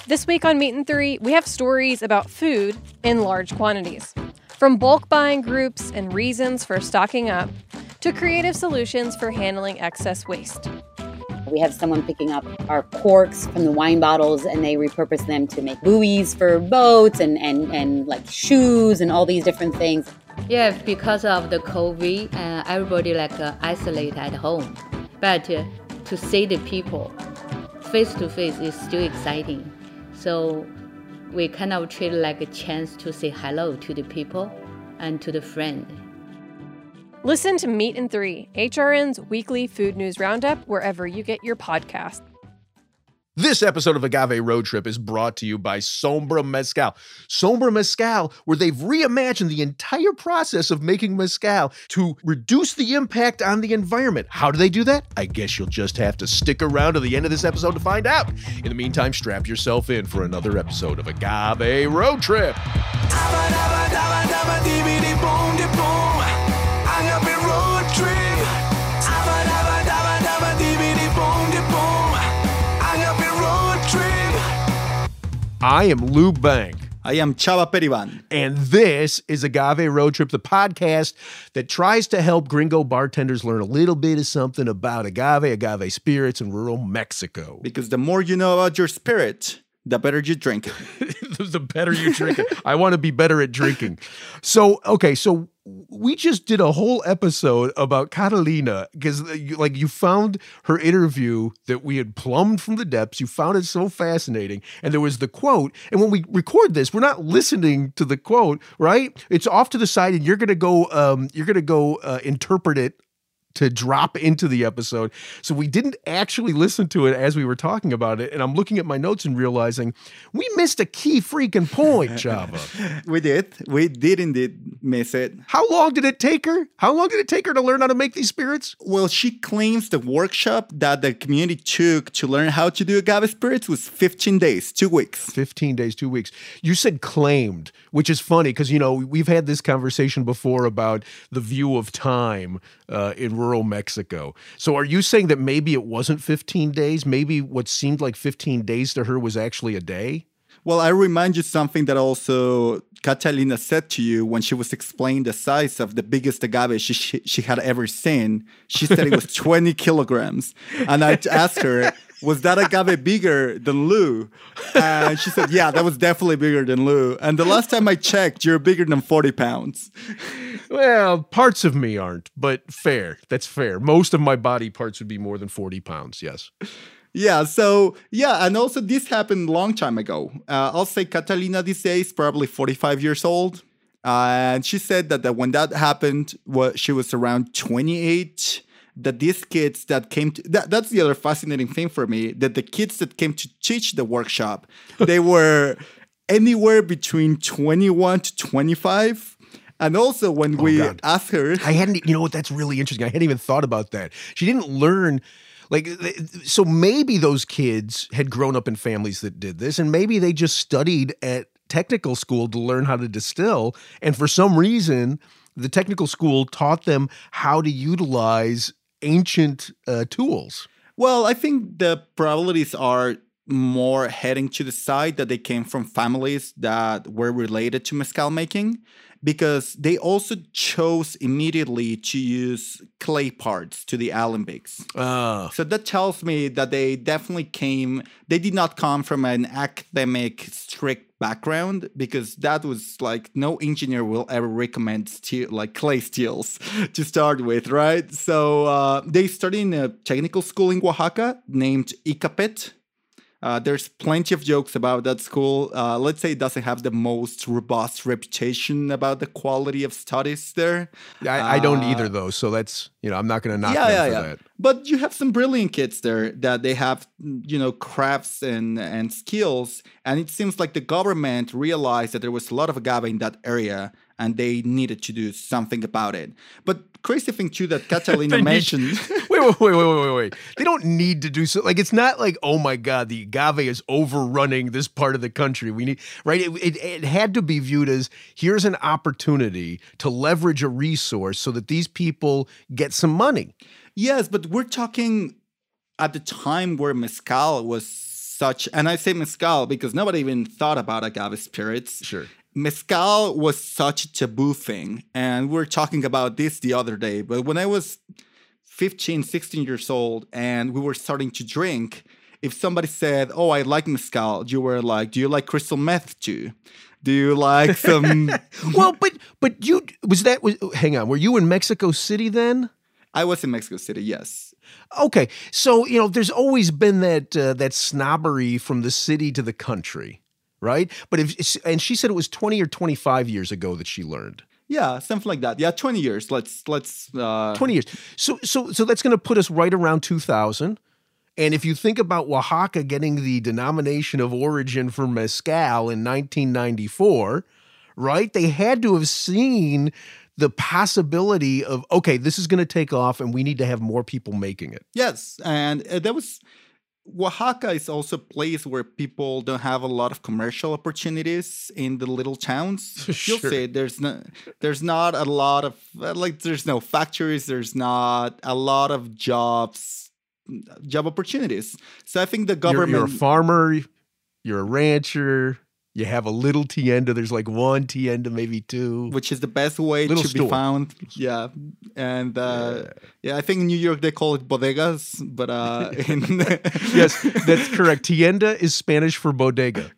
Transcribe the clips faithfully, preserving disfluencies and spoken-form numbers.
This week on Meat and Three, we have stories about food in large quantities. From bulk buying groups and reasons for stocking up, to creative solutions for handling excess waste. We have someone picking up our corks from the wine bottles and they repurpose them to make buoys for boats and, and, and like shoes and all these different things. Yeah, because of the COVID, uh, everybody like uh, isolate at home. But uh, to see the people face to face is still exciting. So we kind of treat it like a chance to say hello to the people and to the friend. Listen to Meat and Three, H R N's weekly food news roundup, wherever you get your podcast. This episode of Agave Road Trip is brought to you by Sombra Mezcal. Sombra Mezcal, where they've reimagined the entire process of making mezcal to reduce the impact on the environment. How do they do that? I guess you'll just have to stick around to the end of this episode to find out. In the meantime, strap yourself in for another episode of Agave Road Trip. I am Lou Bank. I am Chava Periban. And this is Agave Road Trip, the podcast that tries to help gringo bartenders learn a little bit of something about agave, agave spirits in rural Mexico. Because the more you know about your spirit, the better you drink it. The better you drink it. I want to be better at drinking. So, okay, so we just did a whole episode about Catalina because, like, you found her interview that we had plumbed from the depths. You found it so fascinating. And there was the quote. And when we record this, we're not listening to the quote, right? It's off to the side and you're going to go, um, you're going to go uh, interpret it to drop into the episode. So we didn't actually listen to it as we were talking about it. And I'm looking at my notes and realizing we missed a key freaking point, Chava. We did. We did indeed miss it. How long did it take her? How long did it take her to learn how to make these spirits? Well, she claims the workshop that the community took to learn how to do agave spirits was fifteen days, two weeks. fifteen days, two weeks. You said claimed, which is funny because, you know, we've had this conversation before about the view of time uh, in rural Mexico. So are you saying that maybe it wasn't fifteen days? Maybe what seemed like fifteen days to her was actually a day? Well, I remind you something that also Catalina said to you when she was explaining the size of the biggest agave she, she, she had ever seen. She said it was twenty kilograms. And I asked her, was that agave bigger than Lou? And she said, yeah, that was definitely bigger than Lou. And the last time I checked, you're bigger than forty pounds. Well, parts of me aren't, but fair. That's fair. Most of my body parts would be more than forty pounds, yes. Yeah, so, yeah, and also this happened a long time ago. Uh, I'll say Catalina these days, probably forty-five years old. Uh, and she said that, that when that happened, well, she was around twenty-eight. That these kids that came to, that, that's the other fascinating thing for me, that the kids that came to teach the workshop, they were anywhere between twenty-one to twenty-five. And also when oh, we God. asked her... I hadn't, you know what, that's really interesting. I hadn't even thought about that. She didn't learn... Like, so maybe those kids had grown up in families that did this, and maybe they just studied at technical school to learn how to distill. And for some reason, the technical school taught them how to utilize ancient uh, tools. Well, I think the probabilities are more heading to the side that they came from families that were related to mezcal making, because they also chose immediately to use clay parts to the alembics. Uh. So that tells me that they definitely came, they did not come from an academic, strict background, because that was like, no engineer will ever recommend steel, like clay steels to start with, right? So uh, they studied in a technical school in Oaxaca named ICAPET. Uh, there's plenty of jokes about that school. Uh, let's say it doesn't have the most robust reputation about the quality of studies there. I, I don't uh, either, though. So that's, you know, I'm not going to knock yeah, them yeah, for yeah. that. But you have some brilliant kids there that they have, you know, crafts and, and skills. And it seems like the government realized that there was a lot of agave in that area and they needed to do something about it. But crazy thing, too, that Catalina mentioned... wait, wait, wait, wait, wait, wait. They don't need to do so. Like, it's not like, oh, my God, the agave is overrunning this part of the country. We need, right? It, it, it had to be viewed as, here's an opportunity to leverage a resource so that these people get some money. Yes, but we're talking at the time where mezcal was such, and I say mezcal because nobody even thought about agave spirits. Sure. Mezcal was such a taboo thing. And we were talking about this the other day. But when I was fifteen, sixteen years old and we were starting to drink, if somebody said, oh, I like mezcal, you were like, do you like crystal meth too? Do you like some... Well, but but you, was that, was, hang on, were you in Mexico City then? I was in Mexico City, yes. Okay, so, you know, there's always been that uh, that snobbery from the city to the country, right? But if, and she said it was twenty or twenty-five years ago that she learned. Yeah, something like that. Yeah, twenty years. Let's, let's... Uh... twenty years. So, so, so that's going to put us right around two thousand. And if you think about Oaxaca getting the denomination of origin for mezcal in nineteen ninety-four, right? They had to have seen the possibility of, okay, this is going to take off and we need to have more people making it. Yes. And uh, that was, Oaxaca is also a place where people don't have a lot of commercial opportunities in the little towns. Sure. You'll say there's no, there's not a lot of, like, there's no factories, there's not a lot of jobs, job opportunities. So I think the government... You're, you're a farmer, you're a rancher, you have a little tienda. There's like one tienda, maybe two. Which is the best way little to store. be found. Yeah. And uh, yeah. yeah, I think in New York they call it bodegas, but uh, in... Yes, that's correct. Tienda is Spanish for bodega.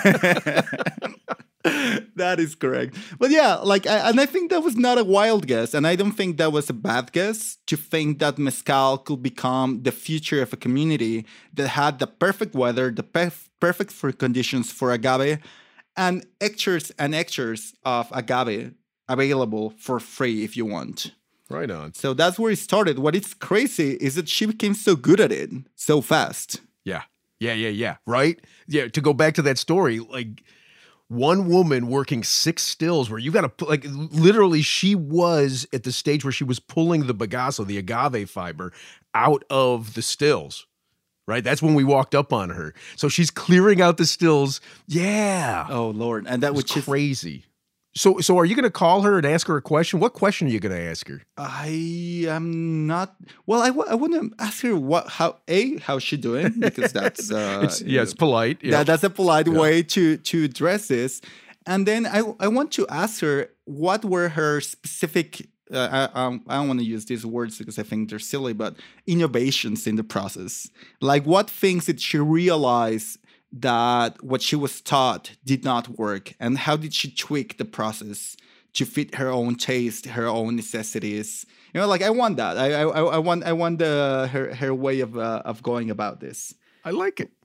That is correct. But yeah, like, I, and I think that was not a wild guess. And I don't think that was a bad guess to think that mezcal could become the future of a community that had the perfect weather, the perf- perfect fruit conditions for agave, and hectares and hectares of agave available for free if you want. Right on. So that's where it started. What is crazy is that she became so good at it so fast. Yeah. Yeah, yeah, yeah. Right? Yeah, to go back to that story, like... One woman working six stills where you got to, like, literally she was at the stage where she was pulling the bagasso, the agave fiber, out of the stills, right? That's when we walked up on her. So she's clearing out the stills. Yeah. Oh, Lord. And that was crazy. So, so are you going to call her and ask her a question? What question are you going to ask her? I am not. Well, I, w- I want to ask her what, how, A, how's she doing? Because that's, uh, it's, yeah, it's polite. Yeah. That, that's a polite yeah. way to, to address this. And then I, I want to ask her what were her specific, uh, I, um, I don't want to use these words because I think they're silly, but innovations in the process. Like, what things did she realize that what she was taught did not work, and how did she tweak the process to fit her own taste, her own necessities? You know, like, I want that. I I, I want I want the, her her way of uh, of going about this. I like it.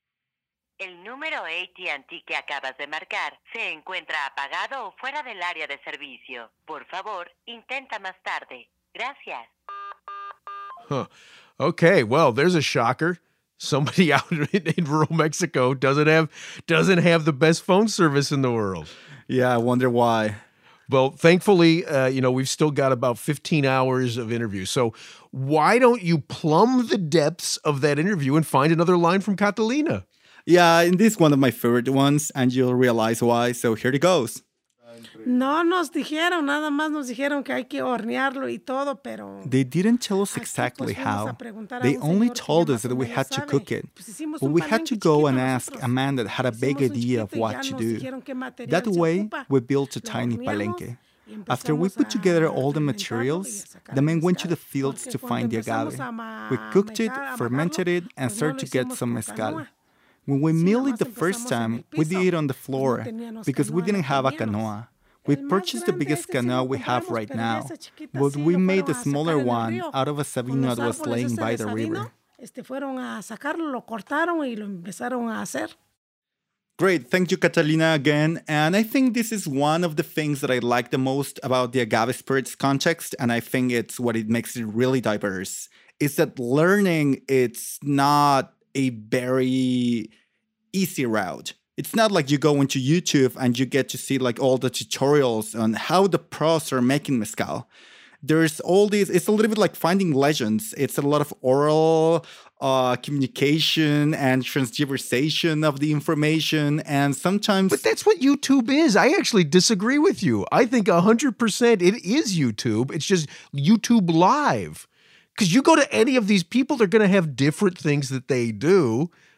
El número A T and T que acabas de marcar se encuentra apagado o fuera del área de servicio. Por favor, intenta más tarde. Gracias. Huh. Okay, well, there's a shocker. Somebody out in, in rural Mexico doesn't have doesn't have the best phone service in the world. Yeah, I wonder why. Well, thankfully, uh, you know, we've still got about fifteen hours of interview. So why don't you plumb the depths of that interview and find another line from Catalina? Yeah, and this is one of my favorite ones, and you'll realize why. So here it goes. No nos dijeron, nada más nos dijeron que hay que hornearlo y todo, pero... They didn't tell us exactly how. They only told us that we had to cook it. But we had to go and ask a man that had a big idea of what to do. That way, we built a tiny palenque. After we put together all the materials, the men went to the fields to find the agave. We cooked it, fermented it, and started to get some mezcal. When we milled it the first time, we did it on the floor because we didn't have a canoa. We purchased the biggest canoa we have right now, but we made a smaller one out of a savino that was laying by the river. Great, thank you, Catalina, again. And I think this is one of the things that I like the most about the agave spirits context, and I think it's what it makes it really diverse, is that learning, it's not a very easy route. It's not like you go into YouTube and you get to see like all the tutorials on how the pros are making mezcal. There's all these, it's a little bit like finding legends. It's a lot of oral uh, communication and transgiversation of the information. And sometimes... But that's what YouTube is. I actually disagree with you. I think one hundred percent it is YouTube. It's just YouTube Live. Because you go to any of these people, they're going to have different things that they do,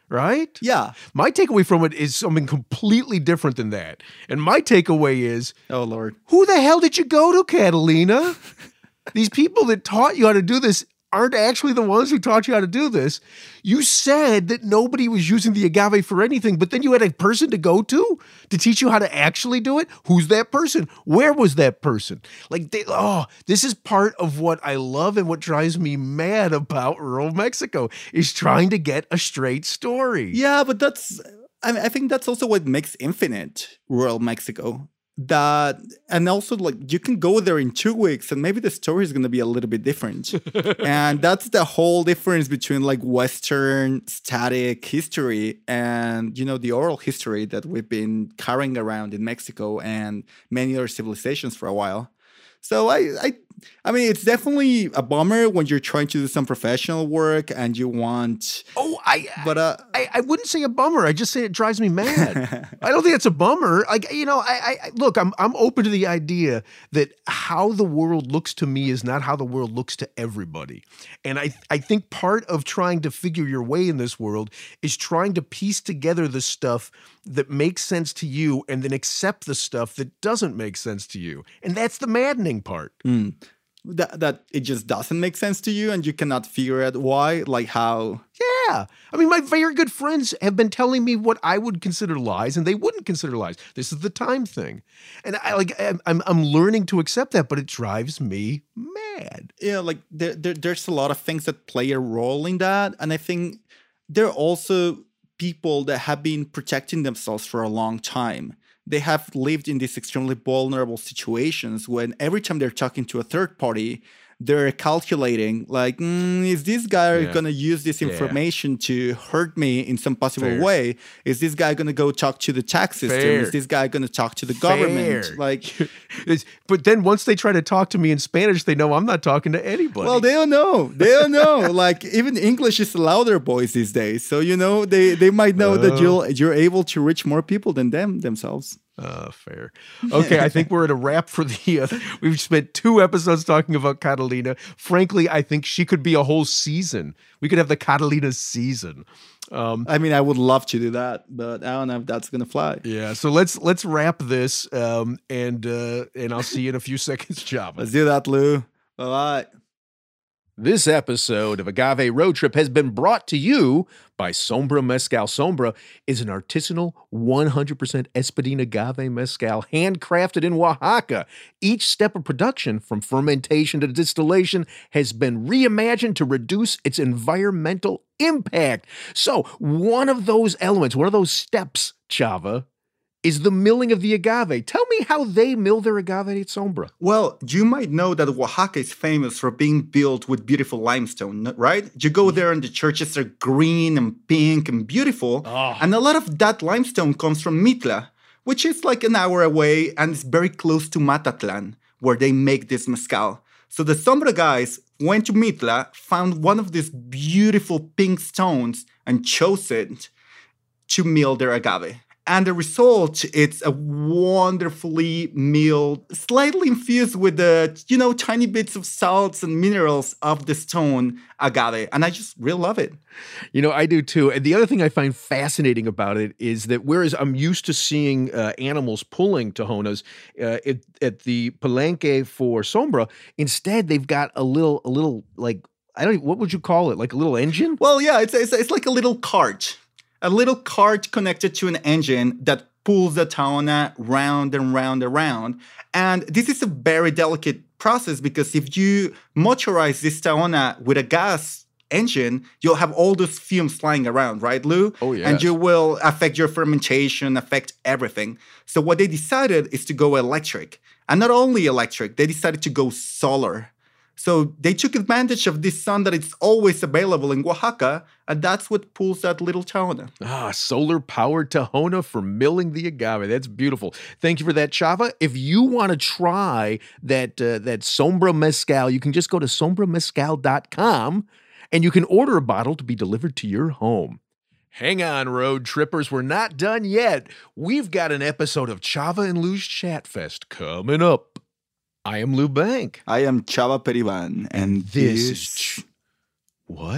right? Yeah. My takeaway from it is something completely different than that. And my takeaway is, Oh, Lord. who the hell did you go to, Catalina? These people that taught you how to do this aren't actually the ones who taught you how to do this. You said that nobody was using the agave for anything, but then you had a person to go to to teach you how to actually do it. Who's that person? Where was that person? Like, they, oh, this is part of what I love and what drives me mad about rural Mexico is trying to get a straight story. Yeah, but that's, I, mean, I think that's also what makes Infinite rural Mexico. That, and also like you can go there in two weeks and maybe the story is going to be a little bit different. And that's the whole difference between like Western static history and, you know, the oral history that we've been carrying around in Mexico and many other civilizations for a while. So I, I, I mean, it's definitely a bummer when you're trying to do some professional work and you want. Oh, I, but uh, I, I wouldn't say a bummer. I just say it drives me mad. I don't think it's a bummer. Like, you know, I, I look, I'm, I'm open to the idea that how the world looks to me is not how the world looks to everybody. And I, I think part of trying to figure your way in this world is trying to piece together the stuff that makes sense to you and then accept the stuff that doesn't make sense to you. And that's the maddening part. Mm. That, that it just doesn't make sense to you and you cannot figure out why, like how. Yeah. I mean, my very good friends have been telling me what I would consider lies and they wouldn't consider lies. This is the time thing. And I like, I'm, I'm learning to accept that, but it drives me mad. Yeah. Like there, there, there's a lot of things that play a role in that. And I think there are also people that have been protecting themselves for a long time. They have lived in these extremely vulnerable situations when every time they're talking to a third party, they're calculating like, mm, is this guy Yeah. going to use this information yeah. to hurt me in some possible Fair. way? Is this guy going to go talk to the tax system? Fair. Is this guy going to talk to the Fair. government? Like, It's, but then once they try to talk to me in Spanish, they know I'm not talking to anybody. well, they don't know. They don't know. Like even English is a louder voice these days. So, you know, they, they might know Oh. that you'll, you're able to reach more people than them themselves. Uh, fair. Okay, I think we're at a wrap for the. Uh, we've spent two episodes talking about Catalina. Frankly, I think she could be a whole season. We could have the Catalina season. Um, I mean, I would love to do that, but I don't know if that's gonna fly. yeah. So let's let's wrap this, um, and uh, and I'll see you in a few seconds, Java. Let's do that, Lou. Bye bye. This episode of Agave Road Trip has been brought to you by Sombra Mezcal. Sombra is an artisanal one hundred percent Espadín agave mezcal handcrafted in Oaxaca. Each step of production, from fermentation to distillation, has been reimagined to reduce its environmental impact. So one of those elements, one of those steps, Chava, is the milling of the agave. Tell me how they mill their agave at Sombra. Well, you might know that Oaxaca is famous for being built with beautiful limestone, right? You go there and the churches are green and pink and beautiful. Oh. And a lot of that limestone comes from Mitla, which is like an hour away and it's very close to Matatlan, where they make this mezcal. So the Sombra guys went to Mitla, found one of these beautiful pink stones and chose it to mill their agave. And the result, it's a wonderfully milled, slightly infused with the, you know, tiny bits of salts and minerals of the stone agave. And I just really love it. You know, I do too. And the other thing I find fascinating about it is that whereas I'm used to seeing uh, animals pulling Tajonas uh, at, at the Palenque for Sombra, instead they've got a little, a little like, I don't, what would you call it? Like a little engine? Well, yeah, it's, it's, it's like a little cart. A little cart connected to an engine that pulls the Tahona round and round and round. And this is a very delicate process because if you motorize this Tahona with a gas engine, you'll have all those fumes flying around, right, Lou? Oh, yes. And you will affect your fermentation, affect everything. So what they decided is to go electric. And not only electric, they decided to go solar. So they took advantage of this sun that it's always available in Oaxaca, and that's what pulls that little Tahona. Ah, solar-powered Tahona for milling the agave. That's beautiful. Thank you for that, Chava. If you want to try that uh, that Sombra Mezcal, you can just go to sombra mezcal dot com, and you can order a bottle to be delivered to your home. Hang on, road trippers. We're not done yet. We've got an episode of Chava and Lou's Chat Fest coming up. I am Lou Bank. I am Chava Periban, and This this... is... Ch- what?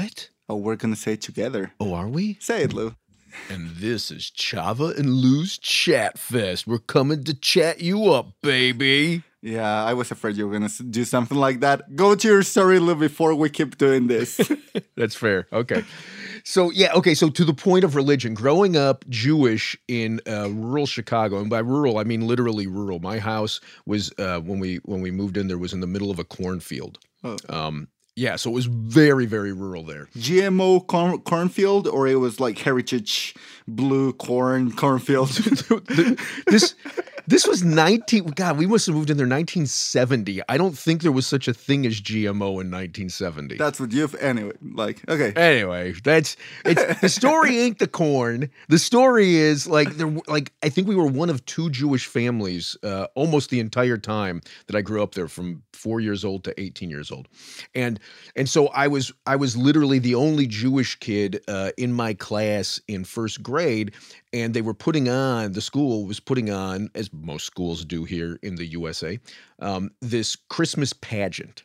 Oh, we're gonna say it together. Oh, are we? Say it, Lou. And this is Chava and Lou's Chat Fest. We're coming to chat you up, baby. Yeah, I was afraid you were gonna s- do something like that. Go to your story, Lou, before we keep doing this. That's fair. Okay. So, yeah, okay. So, to the point of religion, growing up Jewish in uh, rural Chicago, and by rural, I mean literally rural. My house was, uh, when we when we moved in there, was in the middle of a cornfield. Oh. Um, yeah, so it was very, very rural there. G M O corn- cornfield, or it was like heritage blue corn cornfield. The- this this was nineteen. God, we must have moved in there nineteen seventy. I don't think there was such a thing as G M O in nineteen seventy. That's what you've anyway. Like, okay. Anyway, that's it's the story ain't the corn. The story is like there like I think we were one of two Jewish families uh, almost the entire time that I grew up there, from four years old to eighteen years old. And and so I was I was literally the only Jewish kid uh, in my class in first grade, and they were putting on, the school was putting on, as most schools do here in the U S A, um, this Christmas pageant.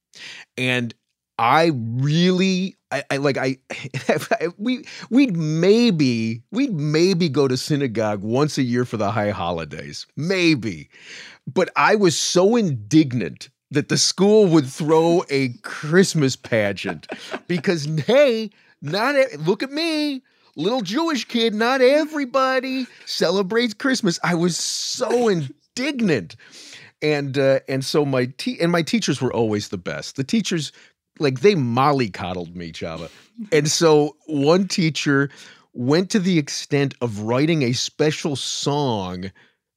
And I really, I, I like, I, we, we'd maybe, we'd maybe go to synagogue once a year for the high holidays, maybe. But I was so indignant that the school would throw a Christmas pageant because, hey, not, e- look at me, little Jewish kid, not everybody celebrates Christmas. I was so indignant. And, uh, and so my, te- and my teachers were always the best. The teachers, like, they mollycoddled me, Chava. And so one teacher went to the extent of writing a special song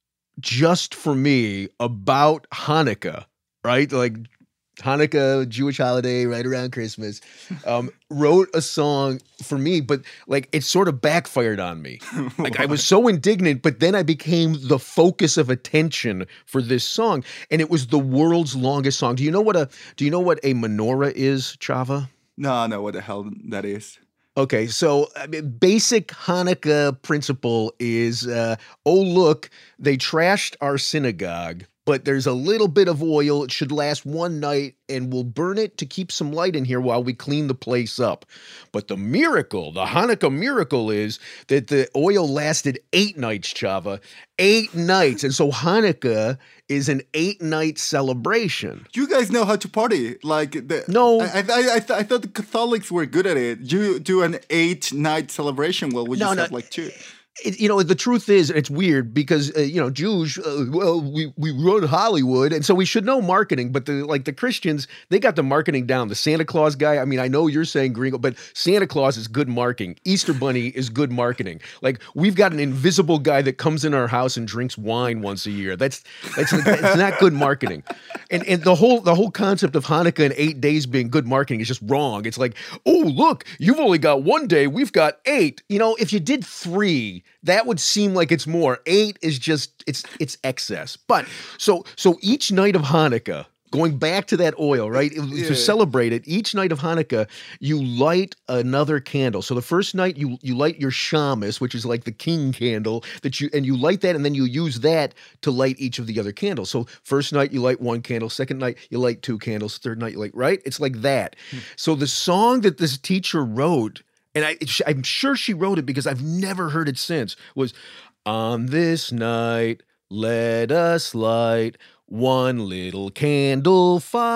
just for me about Hanukkah, right? Like Hanukkah, Jewish holiday, right around Christmas. Um, wrote a song for me, but like it sort of backfired on me. Like I was so indignant, but then I became the focus of attention for this song, and it was the world's longest song. Do you know what a Do you know what a menorah is, Chava? No, I know what the hell that is. Okay, so I mean, basic Hanukkah principle is, uh, oh, look, they trashed our synagogue, but there's a little bit of oil. It should last one night, and we'll burn it to keep some light in here while we clean the place up. But the miracle, the Hanukkah miracle is that the oil lasted eight nights, Chava. Eight nights. And so Hanukkah is an eight-night celebration. You guys know how to party. Like the No. I I, I, I, th- I thought the Catholics were good at it. You do an eight-night celebration. Well, we No, just no. have like two. It, you know, the truth is, it's weird because, uh, you know, Jews, uh, well, we, we run Hollywood, and so we should know marketing, but the like the Christians, they got the marketing down. The Santa Claus guy, I mean, I know you're saying gringo, but Santa Claus is good marketing. Easter Bunny is good marketing. Like, we've got an invisible guy that comes in our house and drinks wine once a year. That's that's it's not good marketing. And and the whole the whole concept of Hanukkah and eight days being good marketing is just wrong. It's like, oh, look, you've only got one day, we've got eight. You know, if you did three, that would seem like it's more. Eight is just it's it's excess. But so so each night of Hanukkah, going back to that oil, right? Yeah. To celebrate it, each night of Hanukkah, you light another candle. So the first night you you light your shamus, which is like the king candle that you and you light that, and then you use that to light each of the other candles. So first night you light one candle, second night you light two candles, third night you light, right? It's like that. Hmm. So the song that this teacher wrote, and I, I'm sure she wrote it because I've never heard it since, was, on this night, let us light one little candle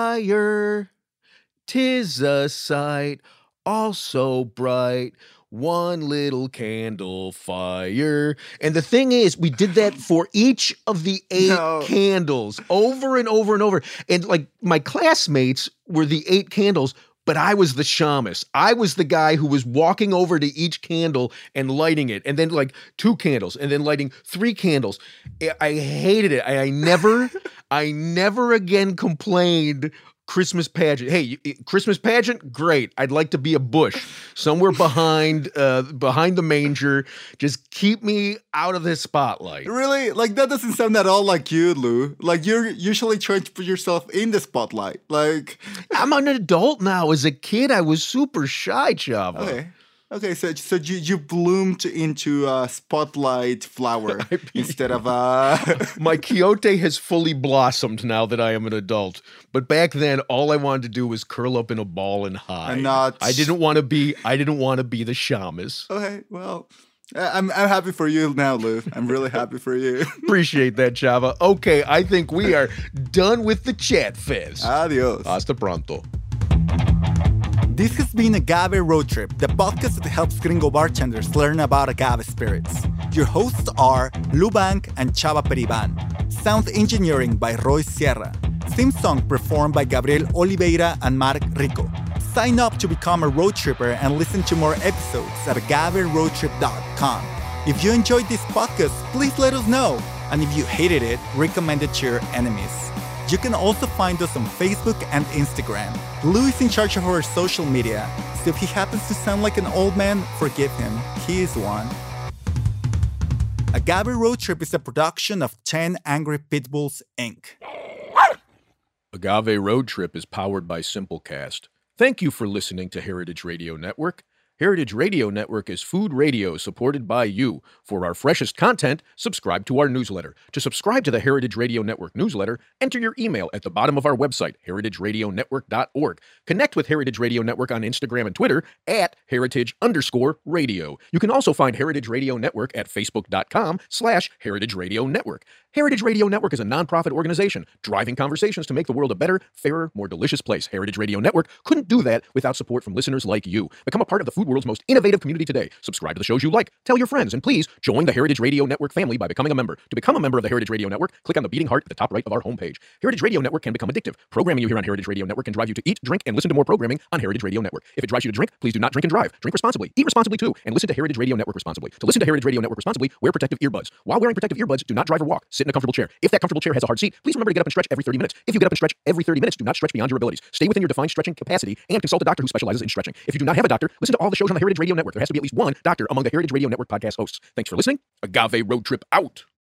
fire. 'Tis a sight all so bright, one little candle fire. And the thing is, we did that for each of the eight No. candles over and over and over. And like my classmates were the eight candles, but I was the shamus. I was the guy who was walking over to each candle and lighting it, and then like two candles, and then lighting three candles. I- I hated it. I, I never, I never again complained. Christmas pageant. Hey, you- Christmas pageant, great. I'd like to be a bush somewhere behind, uh, behind the manger. Just keep me out of the spotlight. Really? Like, that doesn't sound at all like you, Lou. Like, you're usually trying to put yourself in the spotlight. Like, I'm an adult now. As a kid, I was super shy, Chava. okay. Okay, so so you, you bloomed into a spotlight flower I mean- instead of a. My Quixote has fully blossomed now that I am an adult. But back then, all I wanted to do was curl up in a ball and hide. And not- I didn't want to be. I didn't want to be the shamus. Okay, well, I- I'm I'm happy for you now, Lou. I'm really happy for you. Appreciate that, Chava. Okay, I think we are done with the chat fest. Adios. Hasta pronto. This has been Agave Road Trip, the podcast that helps gringo bartenders learn about agave spirits. Your hosts are Lou Bank and Chava Periban. Sound engineering by Roy Sierra. Theme song performed by Gabriel Oliveira and Mark Rico. Sign up to become a road tripper and listen to more episodes at agave road trip dot com. If you enjoyed this podcast, please let us know. And if you hated it, recommend it to your enemies. You can also find us on Facebook and Instagram. Lou is in charge of our social media, so if he happens to sound like an old man, forgive him. He is one. Agave Road Trip is a production of ten Angry Pitbulls, Incorporated. Agave Road Trip is powered by Simplecast. Thank you for listening to Heritage Radio Network. Heritage Radio Network is food radio supported by you. For our freshest content, subscribe to our newsletter. To subscribe to the Heritage Radio Network newsletter, enter your email at the bottom of our website, heritage radio network dot org. Connect with Heritage Radio Network on Instagram and Twitter at heritage underscore radio. You can also find Heritage Radio Network at facebook.com slash Heritage Radio Network. Heritage Radio Network is a nonprofit organization driving conversations to make the world a better, fairer, more delicious place. Heritage Radio Network couldn't do that without support from listeners like you. Become a part of the food world's most innovative community today. Subscribe to the shows you like, tell your friends, and please join the Heritage Radio Network family by becoming a member. To become a member of the Heritage Radio Network, click on the beating heart at the top right of our homepage. Heritage Radio Network can become addictive. Programming you hear on Heritage Radio Network can drive you to eat, drink, and listen to more programming on Heritage Radio Network. If it drives you to drink, please do not drink and drive. Drink responsibly. Eat responsibly too. And listen to Heritage Radio Network responsibly. To listen to Heritage Radio Network responsibly, wear protective earbuds. While wearing protective earbuds, do not drive or walk. Sit in a comfortable chair. If that comfortable chair has a hard seat, please remember to get up and stretch every thirty minutes. If you get up and stretch every thirty minutes, do not stretch beyond your abilities. Stay within your defined stretching capacity and consult a doctor who specializes in stretching. If you do not have a doctor, listen to all the shows on the Heritage Radio Network. There has to be at least one doctor among the Heritage Radio Network podcast hosts. Thanks for listening. Agave Road Trip out.